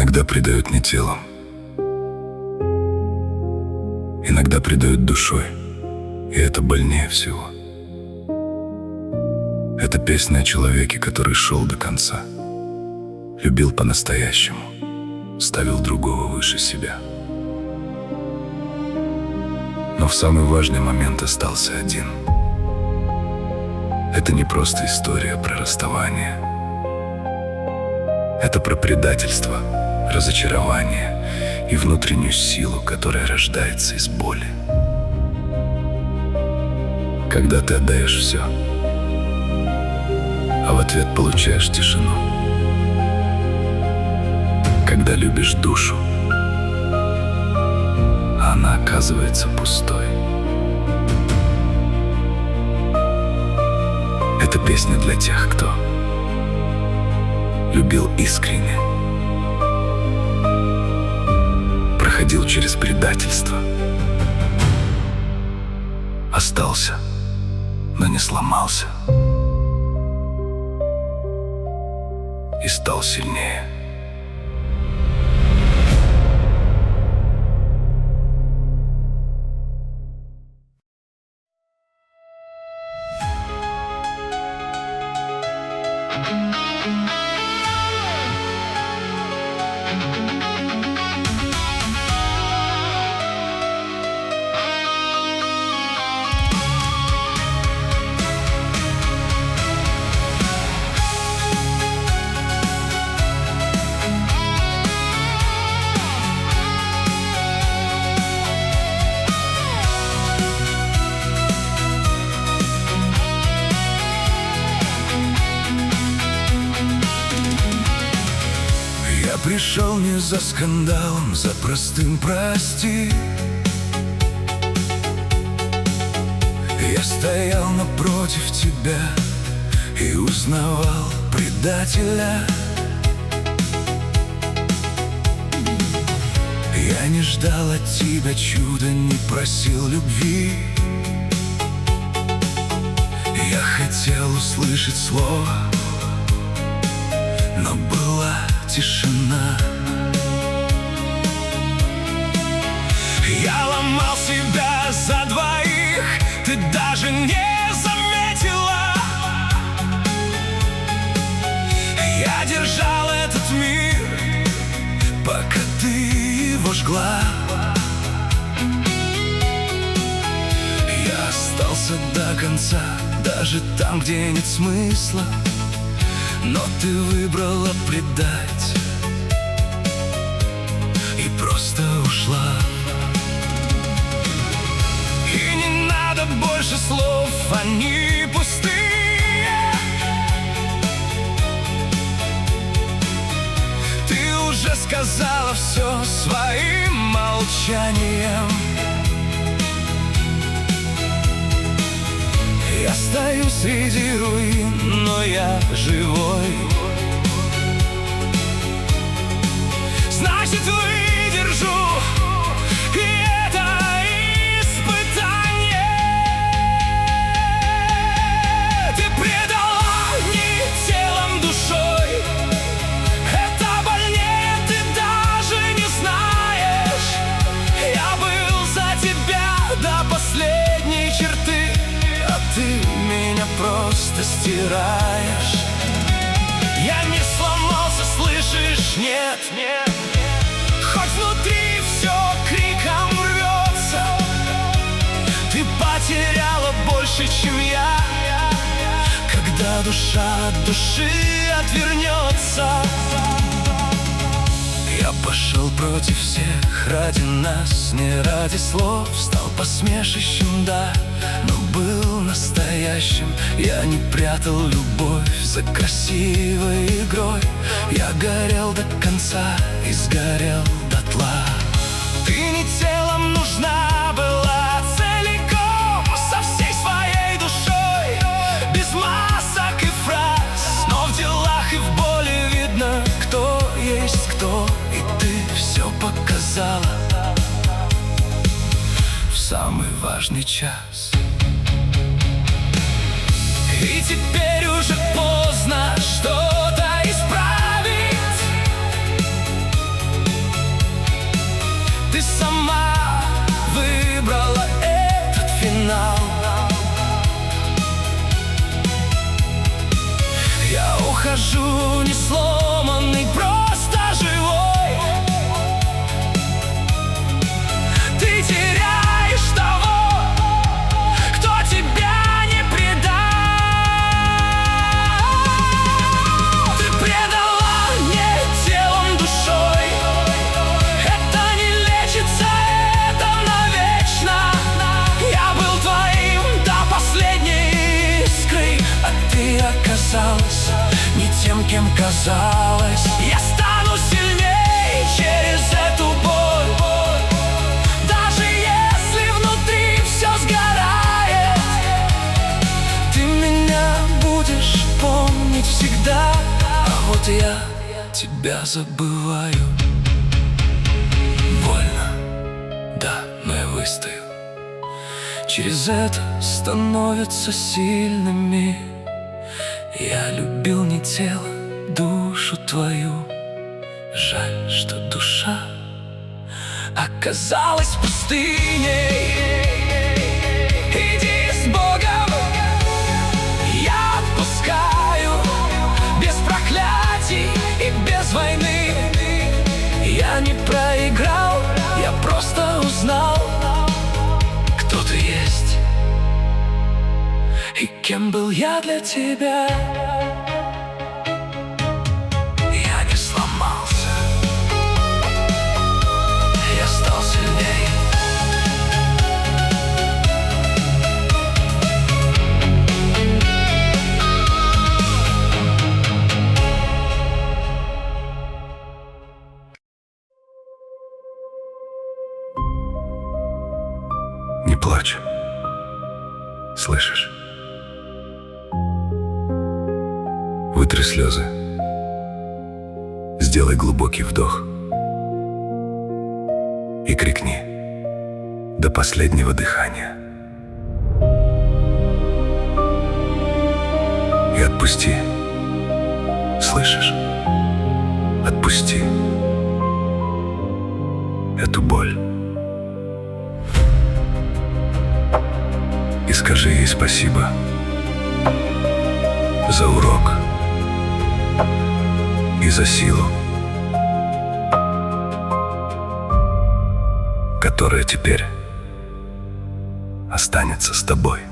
Иногда предают не телом, иногда предают душой, и это больнее всего. Это песня о человеке, который шел до конца, любил по-настоящему, ставил другого выше себя. Но в самый важный момент остался один. Это не просто история про расставание. Это про предательство, разочарование и внутреннюю силу, которая рождается из боли. Когда ты отдаешь все, а в ответ получаешь тишину. Когда любишь душу, а она оказывается пустой. Это песня для тех, кто любил искренне, проходил через предательство, остался, но не сломался и стал сильнее. Пришел не за скандалом, за простым прости. Я стоял напротив тебя и узнавал предателя. Я не ждал от тебя чуда, не просил любви. Я хотел услышать слово, но была тишина. Я ломал себя за двоих, ты даже не заметила. Я держал этот мир, пока ты его жгла. Я остался до конца, даже там, где нет смысла. Но ты выбрала предать и просто ушла. И не надо больше слов, они пустые. Ты уже сказала все своим молчанием. Я стою среди руин, но я живой. Значит, выдержу и это испытание. Ты предала не телом, душой. Это больнее, ты даже не знаешь. Я был за тебя до последней черты, а ты меня просто стираешь. Я не сломался, слышишь? Нет, нет. Хоть внутри все криком рвется, ты потеряла больше, чем я. Когда душа от души отвернется, я пошел против всех ради нас, не ради слов. Стал посмешищем, да, но был настоящим. Я не прятал любовь за красивой игрой. Я горел до конца и сгорел дотла. Ты не телом нужна была, целиком, со всей своей душой, без масок и фраз. Но в делах и в боли видно, кто есть кто. И ты все показала в самый важный час. И теперь уже поздно что-то исправить. ухожу не сломанный, просто живой. Ты теряешь того, кто тебя не предал. Ты предала мне телом, душой. Это не лечится, это навечно. Я был твоим до последней искры, а ты оказалась не тем, кем казалось. Я стану сильней через эту боль, даже если внутри все сгорает. Ты меня будешь помнить всегда, а вот я тебя забываю. Больно, да, но я выстою. Через это становятся сильными. Я любил не тело, душу твою. Жаль, что душа оказалась пустыней. Иди с Богом, я отпускаю, без проклятий и без войны. Я не проиграл, я просто узнал, кто ты есть и кем был я для тебя. Я не сломался, я стал сильнее. Не плачь. Слышишь? Вытри слезы. Сделай глубокий вдох и крикни до последнего дыхания. И отпусти. Слышишь? Отпусти эту боль. И скажи ей спасибо за урок и за силу, которая теперь останется с тобой.